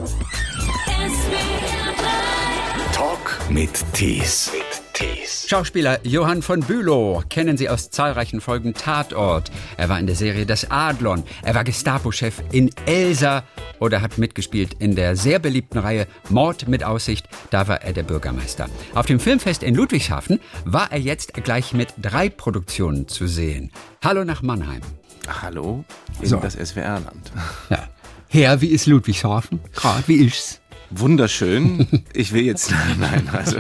Talk mit Tees. Schauspieler Johann von Bülow kennen Sie aus zahlreichen Folgen Tatort. Er war in der Serie Das Adlon. Er war Gestapo-Chef in Elsa oder hat mitgespielt in der sehr beliebten Reihe Mord mit Aussicht. Da war er der Bürgermeister. Auf dem Filmfest in Ludwigshafen war er jetzt gleich mit 3 Produktionen zu sehen. Hallo nach Mannheim. Hallo in das SWR-Land. Ja. Herr, wie ist Ludwigshafen? Gerade, wie ist's? Wunderschön. Ich will jetzt, nein, also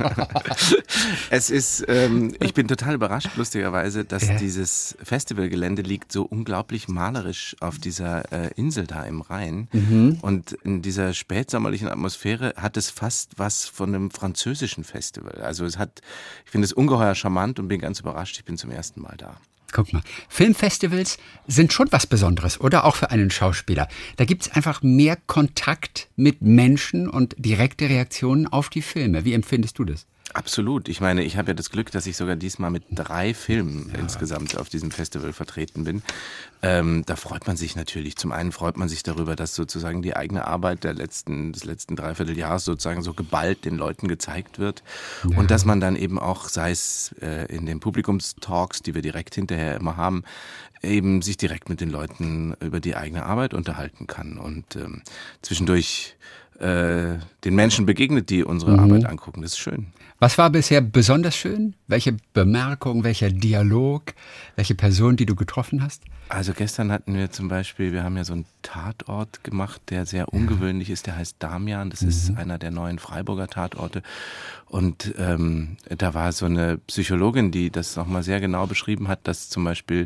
es ist, ich bin total überrascht, lustigerweise, dass dieses Festivalgelände liegt so unglaublich malerisch auf dieser Insel da im Rhein. Und in dieser spätsommerlichen Atmosphäre hat es fast was von einem französischen Festival. Also ich finde es ungeheuer charmant und bin ganz überrascht, ich bin zum ersten Mal da. Guck mal, Filmfestivals sind schon was Besonderes, oder? Auch für einen Schauspieler. Da gibt es einfach mehr Kontakt mit Menschen und direkte Reaktionen auf die Filme. Wie empfindest du das? Absolut. Ich meine, ich habe ja das Glück, dass ich sogar diesmal mit 3 Filmen insgesamt auf diesem Festival vertreten bin. Da freut man sich natürlich. Zum einen freut man sich darüber, dass sozusagen die eigene Arbeit des letzten Dreivierteljahres sozusagen so geballt den Leuten gezeigt wird. Ja. Und dass man dann eben auch, sei es in den Publikumstalks, die wir direkt hinterher immer haben, eben sich direkt mit den Leuten über die eigene Arbeit unterhalten kann und zwischendurch den Menschen begegnet, die unsere Arbeit angucken. Das ist schön. Was war bisher besonders schön? Welche Bemerkung, welcher Dialog, welche Person, die du getroffen hast? Also gestern hatten wir zum Beispiel, wir haben ja so einen Tatort gemacht, der sehr ungewöhnlich ist, der heißt Damian, das ist einer der neuen Freiburger Tatorte und da war so eine Psychologin, die das nochmal sehr genau beschrieben hat, dass zum Beispiel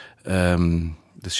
das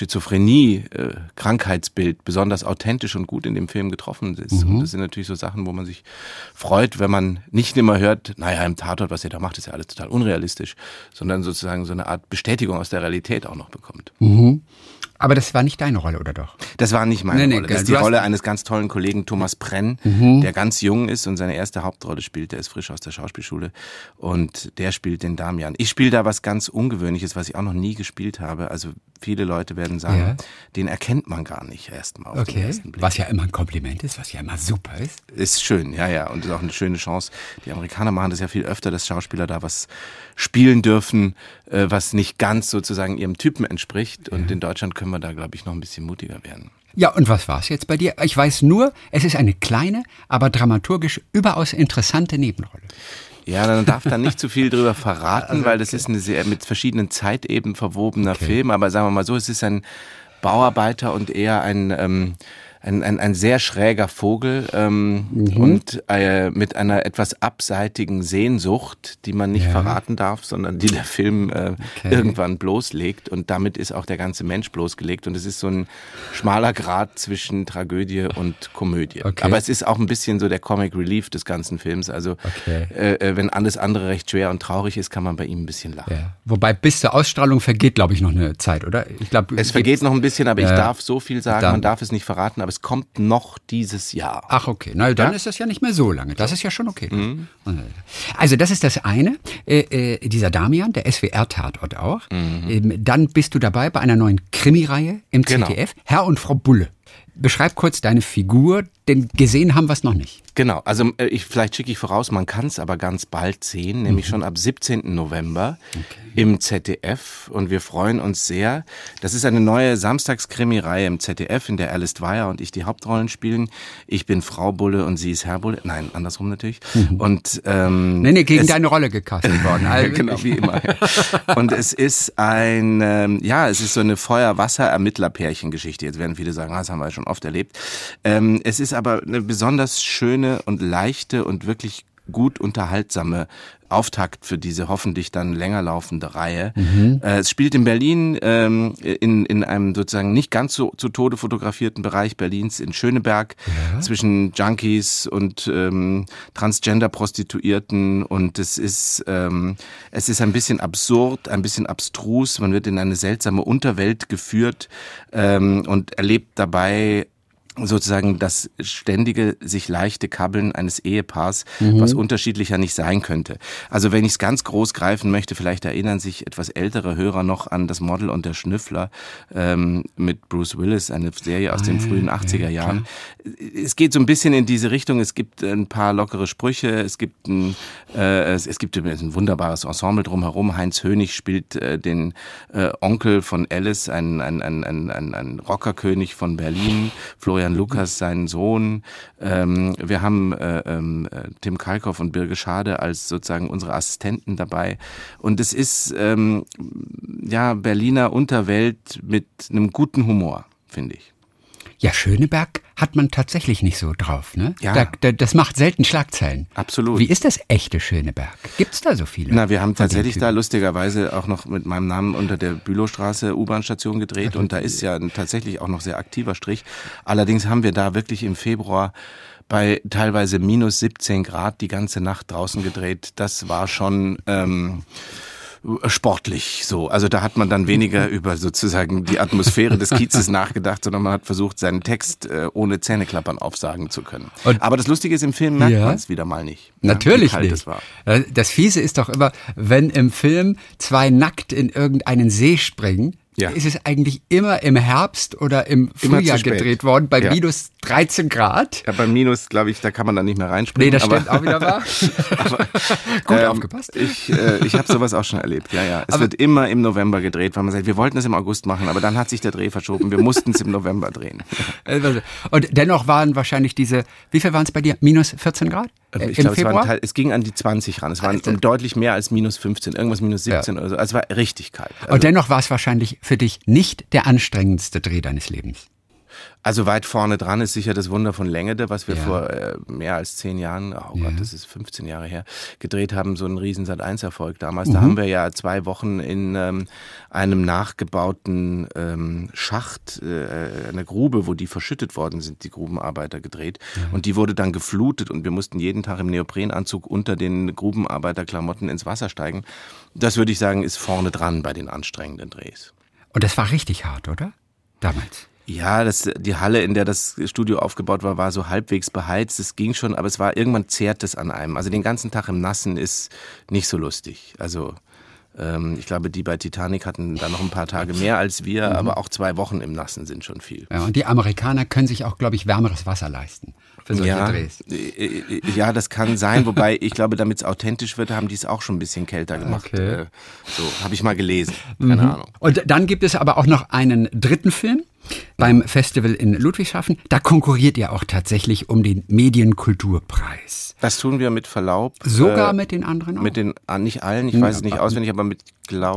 Schizophrenie-Krankheitsbild besonders authentisch und gut in dem Film getroffen ist. Und das sind natürlich so Sachen, wo man sich freut, wenn man nicht immer hört, naja, im Tatort, was ihr da macht, ist ja alles total unrealistisch, sondern sozusagen so eine Art Bestätigung aus der Realität auch noch bekommt. Aber das war nicht deine Rolle, oder doch? Das war nicht meine Rolle. Das ist die Rolle eines ganz tollen Kollegen, Thomas Prenn, der ganz jung ist und seine erste Hauptrolle spielt. Der ist frisch aus der Schauspielschule und der spielt den Damian. Ich spiele da was ganz Ungewöhnliches, was ich auch noch nie gespielt habe. Also viele Leute werden sagen, den erkennt man gar nicht erstmal auf den ersten Blick. Was ja immer ein Kompliment ist, was ja immer super ist. Ist schön, ja. Und ist auch eine schöne Chance. Die Amerikaner machen das ja viel öfter, dass Schauspieler da was spielen dürfen, was nicht ganz sozusagen ihrem Typen entspricht. Und in Deutschland können wir da, glaube ich, noch ein bisschen mutiger werden. Ja, und was war es jetzt bei dir? Ich weiß nur, es ist eine kleine, aber dramaturgisch überaus interessante Nebenrolle. Ja, man darf da nicht zu viel drüber verraten, weil das ist eine sehr mit verschiedenen Zeitebenen verwobener Film. Aber sagen wir mal so, es ist ein Bauarbeiter und eher ein sehr schräger Vogel und mit einer etwas abseitigen Sehnsucht, die man nicht verraten darf, sondern die der Film irgendwann bloßlegt. Und damit ist auch der ganze Mensch bloßgelegt. Und es ist so ein schmaler Grat zwischen Tragödie und Komödie. Aber es ist auch ein bisschen so der Comic Relief des ganzen Films. Also wenn alles andere recht schwer und traurig ist, kann man bei ihm ein bisschen lachen. Ja. Wobei bis zur Ausstrahlung vergeht, glaube ich, noch eine Zeit, oder? Ich glaub, es vergeht noch ein bisschen, aber ich darf so viel sagen, man darf es nicht verraten, aber es kommt noch dieses Jahr. Ach, okay. Na, dann ist das ja nicht mehr so lange. Das ist ja schon okay. Also das ist das eine, dieser Damian, der SWR-Tatort auch. Dann bist du dabei bei einer neuen Krimireihe im ZDF, Herr und Frau Bulle. Beschreib kurz deine Figur, denn gesehen haben wir es noch nicht. Genau, also vielleicht schicke ich voraus, man kann es aber ganz bald sehen, nämlich schon ab 17. November im ZDF und wir freuen uns sehr. Das ist eine neue Samstagskrimi-Reihe im ZDF, in der Alice Dwyer und ich die Hauptrollen spielen. Ich bin Frau Bulle und sie ist Herr Bulle. Nein, andersrum natürlich. Und gegen deine Rolle gecastet worden. Also. Genau, wie immer. Und es ist es ist so eine Feuer-Wasser-Ermittler-Pärchen-Geschichte. Jetzt werden viele sagen, das haben wir schon oft erlebt. Es ist aber eine besonders schöne und leichte und wirklich gut unterhaltsame Auftakt für diese hoffentlich dann länger laufende Reihe. Es spielt in Berlin in einem sozusagen nicht ganz so zu Tode fotografierten Bereich Berlins in Schöneberg zwischen Junkies und Transgender-Prostituierten und es ist ein bisschen absurd, ein bisschen abstrus. Man wird in eine seltsame Unterwelt geführt und erlebt dabei sozusagen das ständige, sich leichte Kabbeln eines Ehepaars, was unterschiedlicher nicht sein könnte. Also wenn ich es ganz groß greifen möchte, vielleicht erinnern sich etwas ältere Hörer noch an Das Model und der Schnüffler mit Bruce Willis, eine Serie aus den frühen 80er Jahren. Es geht so ein bisschen in diese Richtung. Es gibt ein paar lockere Sprüche. Es gibt ein wunderbares Ensemble drumherum. Heinz Hönig spielt den Onkel von Alice, ein Rockerkönig von Berlin. Florian Lukas, seinen Sohn. Wir haben Tim Kalkoff und Birge Schade als sozusagen unsere Assistenten dabei. Und es ist Berliner Unterwelt mit einem guten Humor, finde ich. Ja, Schöneberg hat man tatsächlich nicht so drauf, ne? Ja. Das macht selten Schlagzeilen. Absolut. Wie ist das echte Schöneberg? Gibt's da so viele? Na, wir haben tatsächlich da lustigerweise auch noch mit meinem Namen unter der Bülowstraße U-Bahn-Station gedreht und da ist ja tatsächlich auch noch sehr aktiver Strich. Allerdings haben wir da wirklich im Februar bei teilweise minus 17 Grad die ganze Nacht draußen gedreht. Das war schon sportlich so. Also da hat man dann weniger über sozusagen die Atmosphäre des Kiezes nachgedacht, sondern man hat versucht, seinen Text ohne Zähneklappern aufsagen zu können. Aber das Lustige ist, im Film merkt man es wieder mal nicht. Natürlich wie kalt nicht. Es war. Das Fiese ist doch immer, wenn im Film zwei nackt in irgendeinen See springen, ist es eigentlich immer im Herbst oder im Frühjahr gedreht worden, bei minus 13 Grad. Ja, bei Minus, glaube ich, da kann man dann nicht mehr reinspringen. Nee, das stimmt auch wieder wahr. Gut aufgepasst. Ich habe sowas auch schon erlebt, ja. Es wird immer im November gedreht, weil man sagt, wir wollten es im August machen, aber dann hat sich der Dreh verschoben. Wir mussten es im November drehen. Und dennoch waren wahrscheinlich wie viel waren es bei dir? Minus 14 Grad? Ich glaube, es ging an die 20 ran. Es waren deutlich mehr als minus 15, irgendwas minus 17 oder so. Also es war richtig kalt. Also, und dennoch war es wahrscheinlich für dich nicht der anstrengendste Dreh deines Lebens. Also weit vorne dran ist sicher das Wunder von Längede, was wir vor mehr als 10 Jahren, Gott, das ist 15 Jahre her, gedreht haben, so ein riesen Sat.1-Erfolg damals. Da haben wir ja 2 Wochen in einem nachgebauten Schacht, eine Grube, wo die verschüttet worden sind, die Grubenarbeiter, gedreht. Und die wurde dann geflutet und wir mussten jeden Tag im Neoprenanzug unter den Grubenarbeiterklamotten ins Wasser steigen. Das würde ich sagen, ist vorne dran bei den anstrengenden Drehs. Und das war richtig hart, oder? Damals. Ja, die Halle, in der das Studio aufgebaut war, war so halbwegs beheizt. Es ging schon, aber es war irgendwann zehrt es an einem. Also den ganzen Tag im Nassen ist nicht so lustig. Also ich glaube, die bei Titanic hatten da noch ein paar Tage mehr als wir, aber auch 2 Wochen im Nassen sind schon viel. Ja, und die Amerikaner können sich auch, glaube ich, wärmeres Wasser leisten für solche Drehs. Ja, das kann sein, wobei ich glaube, damit es authentisch wird, haben die es auch schon ein bisschen kälter gemacht. Okay. So habe ich mal gelesen, keine Ahnung. Und dann gibt es aber auch noch einen dritten Film beim Festival in Ludwigshafen. Da konkurriert ihr auch tatsächlich um den Medienkulturpreis. Das tun wir mit Verlaub. Sogar mit den anderen auch? Mit den, nicht allen, ich weiß es nicht auswendig, aber mit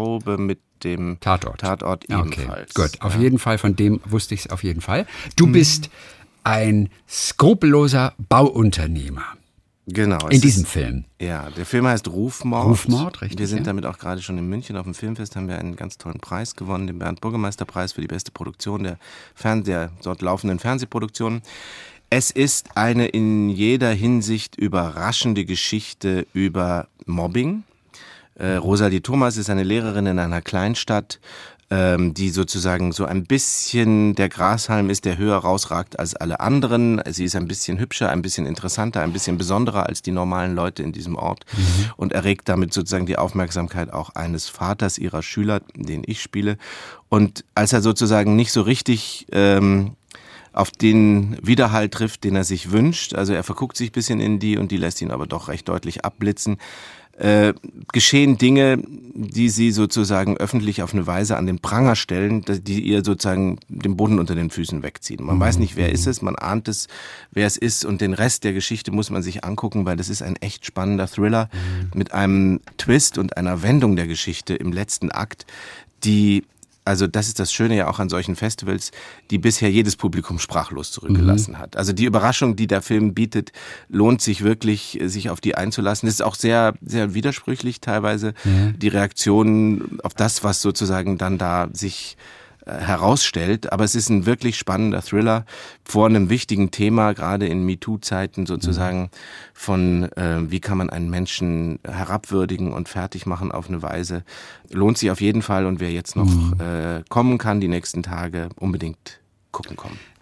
dem Tatort ebenfalls. Gut, auf jeden Fall, von dem wusste ich es auf jeden Fall. Du bist ein skrupelloser Bauunternehmer. Genau. In diesem Film. Ja, der Film heißt Rufmord. Rufmord, richtig. Wir sind damit auch gerade schon in München auf dem Filmfest, haben wir einen ganz tollen Preis gewonnen, den Bernd-Burgemeister-Preis für die beste Produktion der dort laufenden Fernsehproduktionen. Es ist eine in jeder Hinsicht überraschende Geschichte über Mobbing. Rosalie Thomas ist eine Lehrerin in einer Kleinstadt, die sozusagen so ein bisschen der Grashalm ist, der höher rausragt als alle anderen. Sie ist ein bisschen hübscher, ein bisschen interessanter, ein bisschen besonderer als die normalen Leute in diesem Ort und erregt damit sozusagen die Aufmerksamkeit auch eines Vaters ihrer Schüler, den ich spiele. Und als er sozusagen nicht so richtig auf den Widerhall trifft, den er sich wünscht, also er verguckt sich ein bisschen in die und die lässt ihn aber doch recht deutlich abblitzen, geschehen Dinge, die sie sozusagen öffentlich auf eine Weise an den Pranger stellen, die ihr sozusagen den Boden unter den Füßen wegziehen. Man weiß nicht, wer ist es, man ahnt es, wer es ist und den Rest der Geschichte muss man sich angucken, weil das ist ein echt spannender Thriller mit einem Twist und einer Wendung der Geschichte im letzten Akt, also das ist das Schöne ja auch an solchen Festivals, die bisher jedes Publikum sprachlos zurückgelassen hat. Also die Überraschung, die der Film bietet, lohnt sich wirklich, sich auf die einzulassen. Es ist auch sehr, sehr widersprüchlich teilweise, die Reaktionen auf das, was sozusagen dann da sich herausstellt. Aber es ist ein wirklich spannender Thriller vor einem wichtigen Thema, gerade in MeToo-Zeiten sozusagen von wie kann man einen Menschen herabwürdigen und fertig machen auf eine Weise. Lohnt sich auf jeden Fall und wer jetzt noch kommen kann, die nächsten Tage, unbedingt gucken kommen.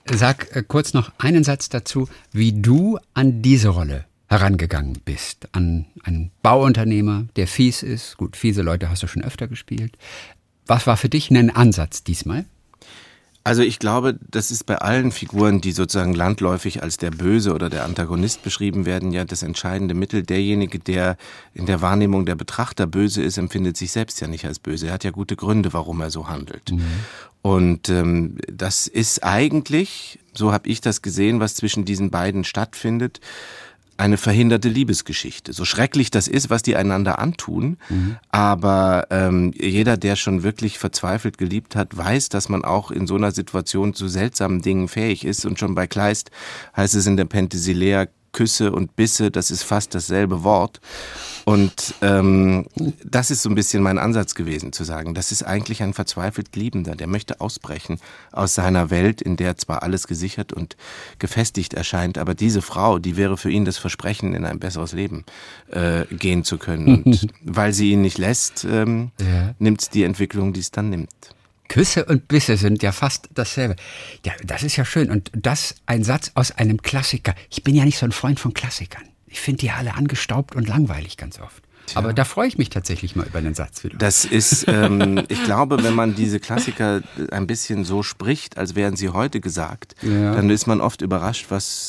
Sag kurz noch einen Satz dazu, wie du an diese Rolle herangegangen bist. An einen Bauunternehmer, der fies ist. Gut, fiese Leute hast du schon öfter gespielt. Was war für dich ein Ansatz diesmal? Also ich glaube, das ist bei allen Figuren, die sozusagen landläufig als der Böse oder der Antagonist beschrieben werden, ja das entscheidende Mittel. Derjenige, der in der Wahrnehmung der Betrachter böse ist, empfindet sich selbst ja nicht als böse. Er hat ja gute Gründe, warum er so handelt. Mhm. Und das ist eigentlich, so habe ich das gesehen, was zwischen diesen beiden stattfindet, eine verhinderte Liebesgeschichte. So schrecklich das ist, was die einander antun, aber jeder, der schon wirklich verzweifelt geliebt hat, weiß, dass man auch in so einer Situation zu seltsamen Dingen fähig ist. Und schon bei Kleist heißt es in der Penthesilea, Küsse und Bisse, das ist fast dasselbe Wort. Und das ist so ein bisschen mein Ansatz gewesen, zu sagen, das ist eigentlich ein verzweifelt Liebender, der möchte ausbrechen aus seiner Welt, in der zwar alles gesichert und gefestigt erscheint, aber diese Frau, die wäre für ihn das Versprechen, in ein besseres Leben gehen zu können. Und weil sie ihn nicht lässt, nimmt es die Entwicklung, die es dann nimmt. Küsse und Bisse sind ja fast dasselbe. Ja, das ist ja schön. Und das ein Satz aus einem Klassiker. Ich bin ja nicht so ein Freund von Klassikern. Ich finde die alle angestaubt und langweilig ganz oft. Tja. Aber da freue ich mich tatsächlich mal über den Satz wieder. Das ist, ich glaube, wenn man diese Klassiker ein bisschen so spricht, als wären sie heute gesagt, dann ist man oft überrascht,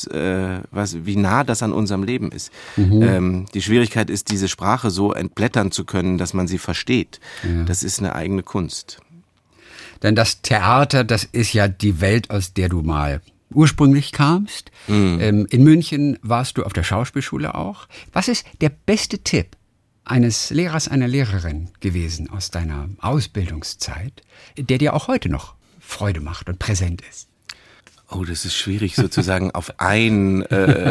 wie nah das an unserem Leben ist. Die Schwierigkeit ist, diese Sprache so entblättern zu können, dass man sie versteht. Ja. Das ist eine eigene Kunst. Denn das Theater, das ist ja die Welt, aus der du mal ursprünglich kamst. In München warst du auf der Schauspielschule auch. Was ist der beste Tipp eines Lehrers, einer Lehrerin gewesen aus deiner Ausbildungszeit, der dir auch heute noch Freude macht und präsent ist? Oh, das ist schwierig sozusagen auf ein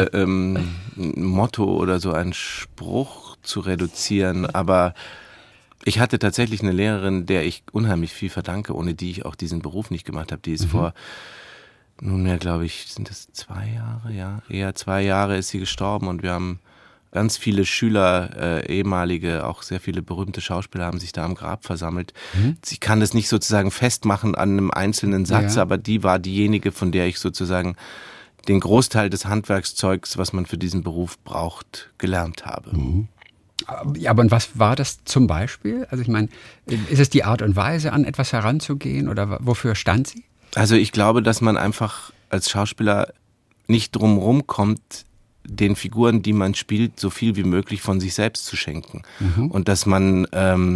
Motto oder so einen Spruch zu reduzieren, aber ich hatte tatsächlich eine Lehrerin, der ich unheimlich viel verdanke, ohne die ich auch diesen Beruf nicht gemacht habe. Die ist vor, nunmehr glaube ich, sind das 2 Jahre? Ja, eher 2 Jahre ist sie gestorben und wir haben ganz viele Schüler, ehemalige, auch sehr viele berühmte Schauspieler haben sich da am Grab versammelt. Ich kann das nicht sozusagen festmachen an einem einzelnen Satz, aber die war diejenige, von der ich sozusagen den Großteil des Handwerkszeugs, was man für diesen Beruf braucht, gelernt habe. Ja, aber und was war das zum Beispiel? Also ich meine, ist es die Art und Weise, an etwas heranzugehen oder wofür stand sie? Also ich glaube, dass man einfach als Schauspieler nicht drumherum kommt, den Figuren, die man spielt, so viel wie möglich von sich selbst zu schenken. Und dass man,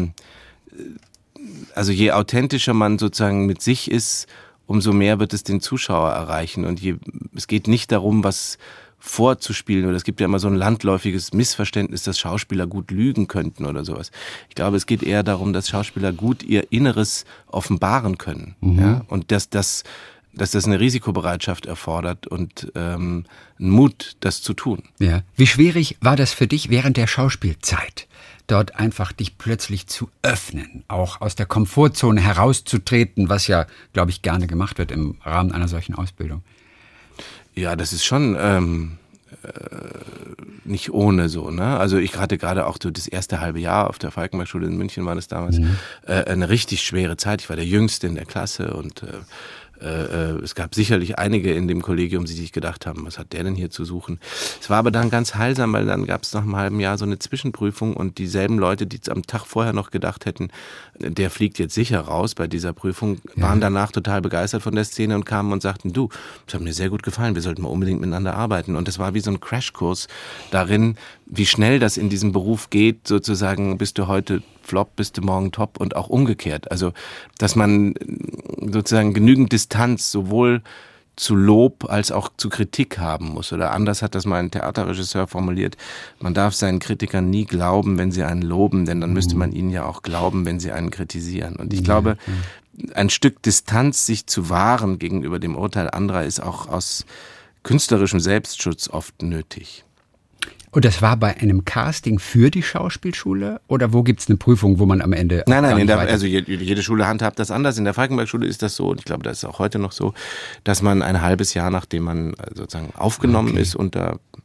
also je authentischer man sozusagen mit sich ist, umso mehr wird es den Zuschauer erreichen. Und es geht nicht darum, was vorzuspielen, oder es gibt ja immer so ein landläufiges Missverständnis, dass Schauspieler gut lügen könnten oder sowas. Ich glaube, es geht eher darum, dass Schauspieler gut ihr Inneres offenbaren können. Ja? Und dass das eine Risikobereitschaft erfordert und einen Mut, das zu tun. Ja. Wie schwierig war das für dich während der Schauspielzeit, dort einfach dich plötzlich zu öffnen, auch aus der Komfortzone herauszutreten, was ja, glaube ich, gerne gemacht wird im Rahmen einer solchen Ausbildung? Ja, das ist schon nicht ohne so, ne? Also ich hatte gerade auch so das erste halbe Jahr auf der Falkenberg-Schule in München war das damals eine richtig schwere Zeit. Ich war der Jüngste in der Klasse und es gab sicherlich einige in dem Kollegium, die sich gedacht haben, was hat der denn hier zu suchen? Es war aber dann ganz heilsam, weil dann gab es nach einem halben Jahr so eine Zwischenprüfung und dieselben Leute, die am Tag vorher noch gedacht hätten, der fliegt jetzt sicher raus bei dieser Prüfung, waren danach total begeistert von der Szene und kamen und sagten, du, das hat mir sehr gut gefallen, wir sollten mal unbedingt miteinander arbeiten. Und das war wie so ein Crashkurs darin, wie schnell das in diesem Beruf geht, sozusagen, bist du heute Flop, bist du morgen top und auch umgekehrt. Also, dass man sozusagen genügend Distanz sowohl zu Lob als auch zu Kritik haben muss. Oder anders hat das mal ein Theaterregisseur formuliert, man darf seinen Kritikern nie glauben, wenn sie einen loben, denn dann müsste man ihnen ja auch glauben, wenn sie einen kritisieren. Und ich glaube, ein Stück Distanz sich zu wahren gegenüber dem Urteil anderer ist auch aus künstlerischem Selbstschutz oft nötig. Und das war bei einem Casting für die Schauspielschule? Oder wo gibt es eine Prüfung, wo man am Ende... Nein, also jede Schule handhabt das anders. In der Falkenberg-Schule ist das so, und ich glaube, das ist auch heute noch so, dass man ein halbes Jahr, nachdem man sozusagen aufgenommen ist, unter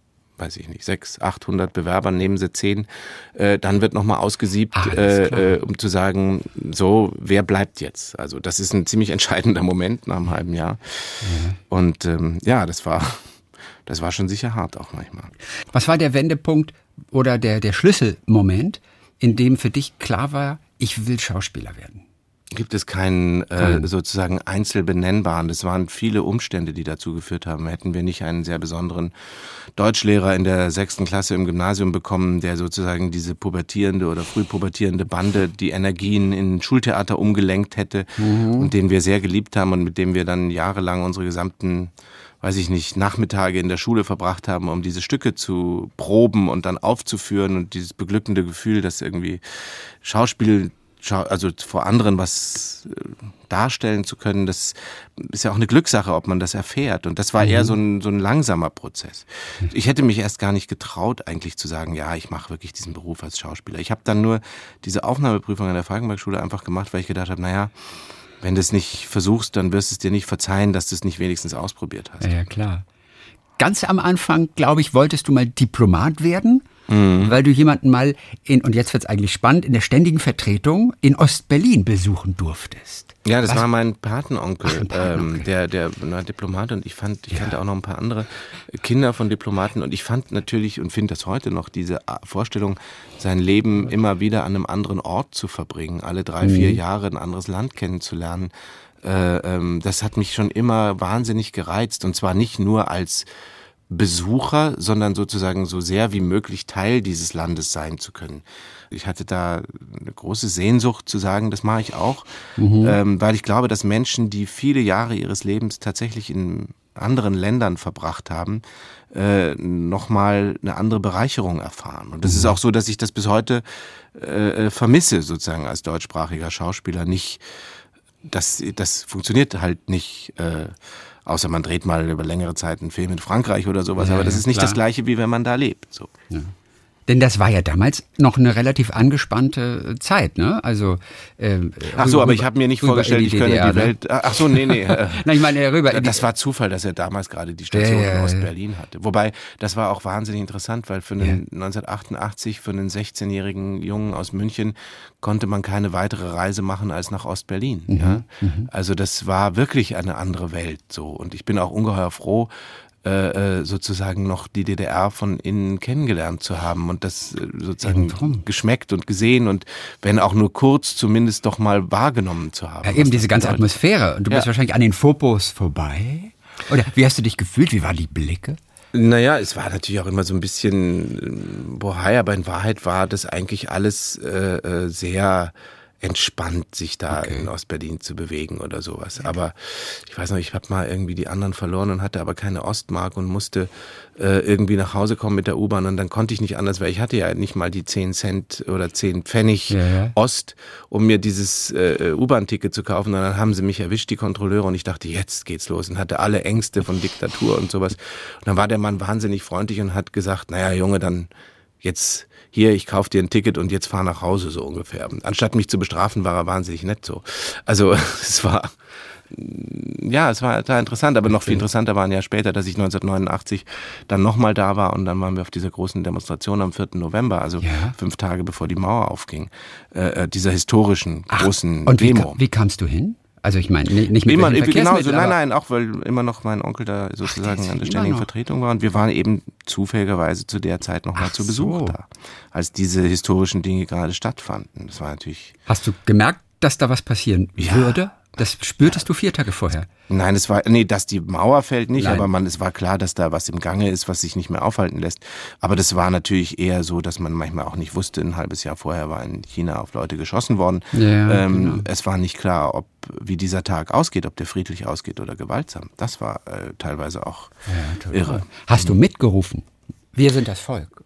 weiß ich nicht, 600, 800 Bewerbern, nehmen Sie 10, dann wird nochmal ausgesiebt, um zu sagen, so, wer bleibt jetzt? Also das ist ein ziemlich entscheidender Moment nach einem halben Jahr. Und das war schon sicher hart auch manchmal. Was war der Wendepunkt oder der Schlüsselmoment, in dem für dich klar war, ich will Schauspieler werden? Gibt es keinen sozusagen einzelbenennbaren. Es waren viele Umstände, die dazu geführt haben. Hätten wir nicht einen sehr besonderen Deutschlehrer in der 6. Klasse im Gymnasium bekommen, der sozusagen diese pubertierende oder früh pubertierende Bande, die Energien in Schultheater umgelenkt hätte und den wir sehr geliebt haben und mit dem wir dann jahrelang unsere gesamten, weiß ich nicht, Nachmittage in der Schule verbracht haben, um diese Stücke zu proben und dann aufzuführen und dieses beglückende Gefühl, dass irgendwie Schauspiel, also vor anderen was darstellen zu können, das ist ja auch eine Glückssache, ob man das erfährt. Und das war eher so ein langsamer Prozess. Ich hätte mich erst gar nicht getraut, eigentlich zu sagen, ja, ich mache wirklich diesen Beruf als Schauspieler. Ich habe dann nur diese Aufnahmeprüfung an der Falkenberg-Schule einfach gemacht, weil ich gedacht habe, naja, wenn du es nicht versuchst, dann wirst du es dir nicht verzeihen, dass du es nicht wenigstens ausprobiert hast. Ja, klar. Ganz am Anfang, glaube ich, wolltest du mal Diplomat werden, weil du jemanden mal und jetzt wird's eigentlich spannend, in der ständigen Vertretung in Ostberlin besuchen durftest. Ja, das war mein Patenonkel, der war Diplomat und ich kannte auch noch ein paar andere Kinder von Diplomaten und ich fand natürlich und finde das heute noch diese Vorstellung, sein Leben immer wieder an einem anderen Ort zu verbringen, alle 3, 4 Jahre ein anderes Land kennenzulernen. Das hat mich schon immer wahnsinnig gereizt und zwar nicht nur als Besucher, sondern sozusagen so sehr wie möglich Teil dieses Landes sein zu können. Ich hatte da eine große Sehnsucht zu sagen, das mache ich auch, weil ich glaube, dass Menschen, die viele Jahre ihres Lebens tatsächlich in anderen Ländern verbracht haben, nochmal eine andere Bereicherung erfahren. Und das ist auch so, dass ich das bis heute vermisse, sozusagen als deutschsprachiger Schauspieler nicht. Das funktioniert halt nicht, außer man dreht mal über längere Zeit einen Film in Frankreich oder sowas, aber das ist nicht das Gleiche, wie wenn man da lebt. So. Ja. Denn das war ja damals noch eine relativ angespannte Zeit, ne? Also ach so, aber ich habe mir nicht vorgestellt, ich könnte die Welt. Ach so, nee. Na, ich meine rüber. Das war Zufall, dass er damals gerade die Station in Ostberlin hatte. Wobei, das war auch wahnsinnig interessant, weil für einen 1988 für einen 16-jährigen Jungen aus München konnte man keine weitere Reise machen als nach Ostberlin. Ja? Also das war wirklich eine andere Welt so. Und ich bin auch ungeheuer froh, sozusagen noch die DDR von innen kennengelernt zu haben und das sozusagen geschmeckt und gesehen und wenn auch nur kurz zumindest doch mal wahrgenommen zu haben. Ja, eben diese ganze Atmosphäre. Und du bist wahrscheinlich an den Fopos vorbei. Oder wie hast du dich gefühlt? Wie waren die Blicke? Naja, es war natürlich auch immer so ein bisschen bohai, aber in Wahrheit war das eigentlich alles sehr entspannt, sich da in Ostberlin zu bewegen oder sowas. Aber ich weiß noch, ich habe mal irgendwie die anderen verloren und hatte aber keine Ostmark und musste irgendwie nach Hause kommen mit der U-Bahn und dann konnte ich nicht anders, weil ich hatte ja nicht mal die 10 Cent oder 10 Pfennig Ost, um mir dieses U-Bahn-Ticket zu kaufen. Und dann haben sie mich erwischt, die Kontrolleure, und ich dachte, jetzt geht's los und hatte alle Ängste von Diktatur und sowas. Und dann war der Mann wahnsinnig freundlich und hat gesagt, naja, Junge, dann jetzt hier, ich kauf dir ein Ticket und jetzt fahr nach Hause, so ungefähr. Anstatt mich zu bestrafen, war er wahnsinnig nett so. Also es war total interessant, aber noch viel interessanter war ein Jahr später, dass ich 1989 dann nochmal da war und dann waren wir auf dieser großen Demonstration am 4. November, also 5 Tage bevor die Mauer aufging, dieser historischen großen Demo. Wie kamst du hin? Also ich meine, nicht mit immer, genau, so, nein, auch weil immer noch mein Onkel da sozusagen an der ständigen Vertretung war und wir waren eben zufälligerweise zu der Zeit noch mal zu Besuch da, als diese historischen Dinge gerade stattfanden. Das war natürlich. Hast du gemerkt, dass da was passieren würde? Das spürtest du 4 Tage vorher? Nein, dass die Mauer fällt nicht, aber es war klar, dass da was im Gange ist, was sich nicht mehr aufhalten lässt. Aber das war natürlich eher so, dass man manchmal auch nicht wusste, ein halbes Jahr vorher war in China auf Leute geschossen worden. Ja, genau. Es war nicht klar, wie dieser Tag ausgeht, ob der friedlich ausgeht oder gewaltsam. Das war teilweise auch irre. Hast du mitgerufen? Wir sind das Volk.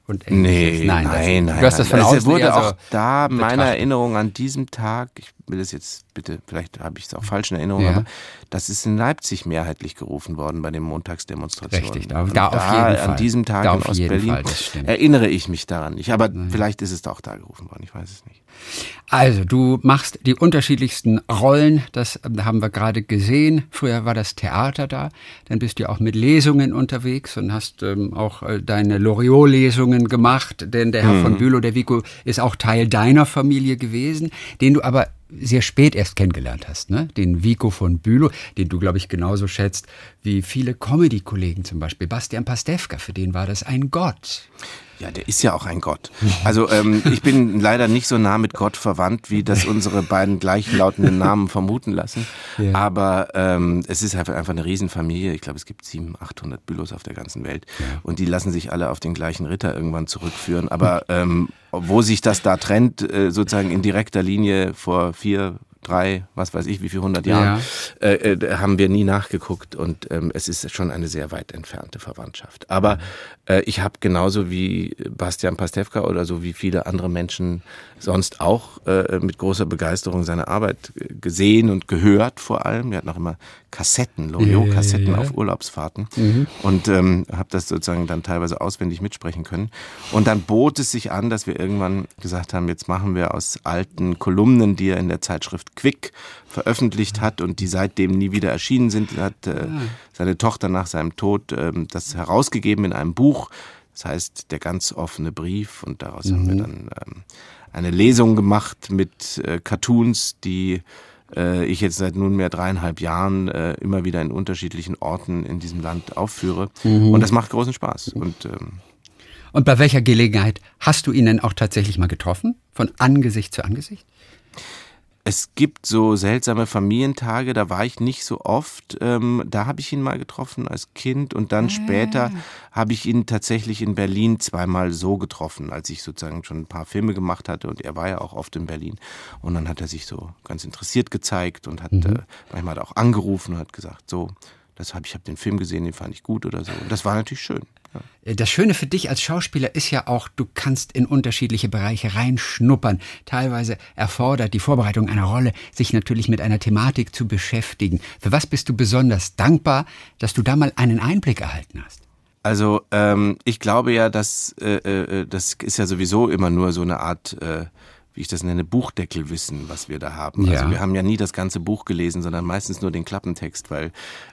und Ähnliches. Nein. Du hast das von außen wurde auch so da meine betrachtet. Erinnerung an diesem Tag, ich will das jetzt bitte, vielleicht habe ich es auch falsch in Erinnerung, Ja. aber das ist in Leipzig mehrheitlich gerufen worden bei den Montagsdemonstrationen. Richtig, da Und auf jeden Fall. An diesem Tag Da in auf jeden Ostberlin Fall, das stimmt. erinnere ich mich daran nicht. Aber vielleicht ist es da auch da gerufen worden, ich weiß es nicht. Also, du machst die unterschiedlichsten Rollen, das haben wir gerade gesehen. Früher war das Theater da, dann bist du auch mit Lesungen unterwegs und hast auch deine Loriot-Lesungen gemacht, denn der Herr von Bülow, der Vico, ist auch Teil deiner Familie gewesen, den du aber sehr spät erst kennengelernt hast, ne? Den Vico von Bülow, den du, glaube ich, genauso schätzt wie viele Comedy-Kollegen, zum Beispiel Bastian Pastewka, für den war das ein Gott. Ja, der ist ja auch ein Gott. Also ich bin leider nicht so nah mit Gott verwandt, wie das unsere beiden gleichlautenden Namen vermuten lassen. Ja. Aber es ist einfach eine Riesenfamilie. Ich glaube, es gibt 700, 800 Bülows auf der ganzen Welt. Ja. Und die lassen sich alle auf den gleichen Ritter irgendwann zurückführen. Aber wo sich das da trennt, sozusagen in direkter Linie vor 4, 3, was weiß ich, wie viel 100 Jahren, haben wir nie nachgeguckt und es ist schon eine sehr weit entfernte Verwandtschaft. Aber ich habe genauso wie Bastian Pastewka oder so wie viele andere Menschen sonst auch mit großer Begeisterung seine Arbeit gesehen und gehört vor allem. Wir hatten auch immer Kassetten, Loriot-Kassetten auf Urlaubsfahrten und habe das sozusagen dann teilweise auswendig mitsprechen können. Und dann bot es sich an, dass wir irgendwann gesagt haben, jetzt machen wir aus alten Kolumnen, die er in der Zeitschrift Quick veröffentlicht hat und die seitdem nie wieder erschienen sind, hat seine Tochter nach seinem Tod das herausgegeben in einem Buch. Das heißt, der ganz offene Brief, und daraus haben wir dann eine Lesung gemacht mit Cartoons, die ich jetzt seit nunmehr 3,5 Jahren immer wieder in unterschiedlichen Orten in diesem Land aufführe. Und das macht großen Spaß. Und bei welcher Gelegenheit hast du ihn denn auch tatsächlich mal getroffen? Von Angesicht zu Angesicht? Es gibt so seltsame Familientage, da war ich nicht so oft. Da habe ich ihn mal getroffen als Kind und dann später habe ich ihn tatsächlich in Berlin zweimal so getroffen, als ich sozusagen schon ein paar Filme gemacht hatte und er war ja auch oft in Berlin. Und dann hat er sich so ganz interessiert gezeigt und hat manchmal hat er auch angerufen und hat gesagt, so, ich habe den Film gesehen, den fand ich gut oder so. Und das war natürlich schön. Ja. Das Schöne für dich als Schauspieler ist ja auch, du kannst in unterschiedliche Bereiche reinschnuppern. Teilweise erfordert die Vorbereitung einer Rolle, sich natürlich mit einer Thematik zu beschäftigen. Für was bist du besonders dankbar, dass du da mal einen Einblick erhalten hast? Also ich glaube ja, dass das ist ja sowieso immer nur so eine Art, wie ich das nenne, Buchdeckelwissen, was wir da haben. Ja. Also wir haben ja nie das ganze Buch gelesen, sondern meistens nur den Klappentext, weil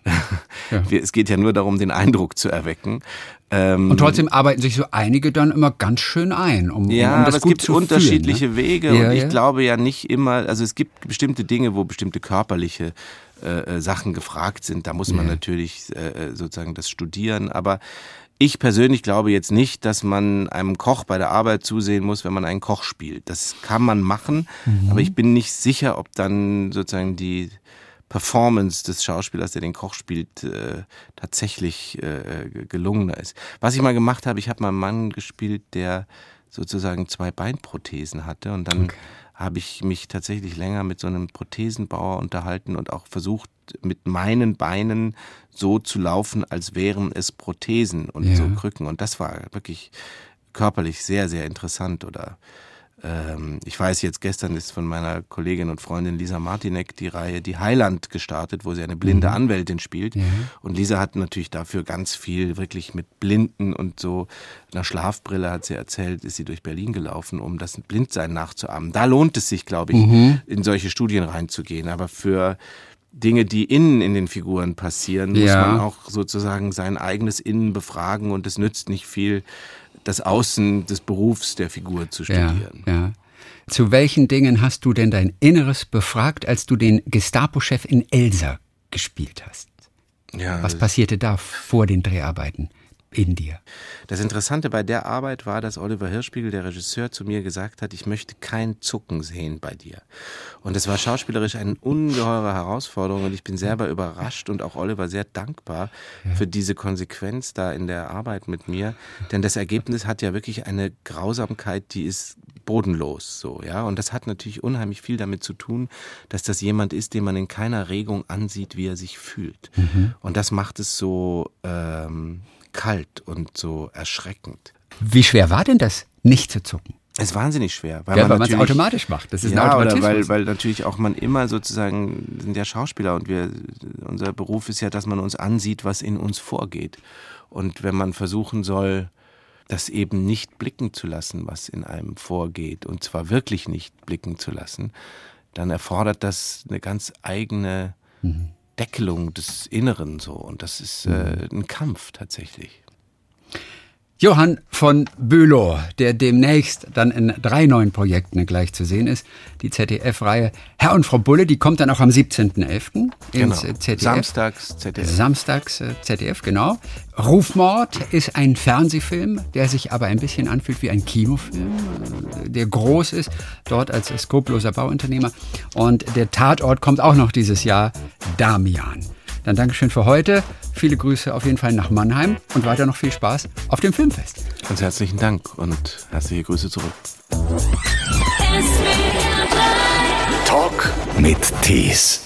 es geht ja nur darum, den Eindruck zu erwecken. Und trotzdem arbeiten sich so einige dann immer ganz schön ein, um das aber es gut gibt zu unterschiedliche fühlen, ne? Wege und ich glaube ja nicht immer, also es gibt bestimmte Dinge, wo bestimmte körperliche Sachen gefragt sind. Da muss man natürlich sozusagen das studieren, aber ich persönlich glaube jetzt nicht, dass man einem Koch bei der Arbeit zusehen muss, wenn man einen Koch spielt. Das kann man machen, aber ich bin nicht sicher, ob dann sozusagen die Performance des Schauspielers, der den Koch spielt, tatsächlich gelungener ist. Was ich mal gemacht habe, ich habe mal einen Mann gespielt, der sozusagen 2 Beinprothesen hatte und dann habe ich mich tatsächlich länger mit so einem Prothesenbauer unterhalten und auch versucht, mit meinen Beinen so zu laufen, als wären es Prothesen und so Krücken. Und das war wirklich körperlich sehr, sehr interessant. Oder ich weiß jetzt, gestern ist von meiner Kollegin und Freundin Lisa Martinek die Reihe Die Heiland gestartet, wo sie eine blinde Anwältin spielt. Und Lisa hat natürlich dafür ganz viel wirklich mit Blinden und so einer Schlafbrille, hat sie erzählt, ist sie durch Berlin gelaufen, um das Blindsein nachzuahmen. Da lohnt es sich, glaube ich, in solche Studien reinzugehen. Aber für Dinge, die innen in den Figuren passieren, muss man auch sozusagen sein eigenes Innen befragen und es nützt nicht viel, das Außen des Berufs der Figur zu studieren. Ja. Zu welchen Dingen hast du denn dein Inneres befragt, als du den Gestapo-Chef in Elsa gespielt hast? Ja, was passierte da vor den Dreharbeiten in dir? Das Interessante bei der Arbeit war, dass Oliver Hirschbiegel, der Regisseur, zu mir gesagt hat, ich möchte kein Zucken sehen bei dir. Und es war schauspielerisch eine ungeheure Herausforderung und ich bin selber überrascht und auch Oliver sehr dankbar für diese Konsequenz da in der Arbeit mit mir. Denn das Ergebnis hat ja wirklich eine Grausamkeit, die ist bodenlos, so, ja. Und das hat natürlich unheimlich viel damit zu tun, dass das jemand ist, den man in keiner Regung ansieht, wie er sich fühlt. Und das macht es so kalt und so erschreckend. Wie schwer war denn das, nicht zu zucken? Es ist wahnsinnig schwer. Weil man es automatisch macht. Das ist ein Automatismus. Oder weil natürlich auch man immer sozusagen, sind ja Schauspieler und unser Beruf ist ja, dass man uns ansieht, was in uns vorgeht. Und wenn man versuchen soll, das eben nicht blicken zu lassen, was in einem vorgeht, und zwar wirklich nicht blicken zu lassen, dann erfordert das eine ganz eigene Deckelung des Inneren so. Und das ist ein Kampf tatsächlich. Johann von Bülow, der demnächst dann in 3 neuen Projekten gleich zu sehen ist. Die ZDF-Reihe Herr und Frau Bulle, die kommt dann auch am 17.11. ins ZDF. Samstags ZDF, genau. Rufmord ist ein Fernsehfilm, der sich aber ein bisschen anfühlt wie ein Kinofilm, der groß ist, dort als skrupelloser Bauunternehmer. Und der Tatort kommt auch noch dieses Jahr, Damian. Dann Dankeschön für heute. Viele Grüße auf jeden Fall nach Mannheim und weiter noch viel Spaß auf dem Filmfest. Ganz herzlichen Dank und herzliche Grüße zurück. Talk mit Tees.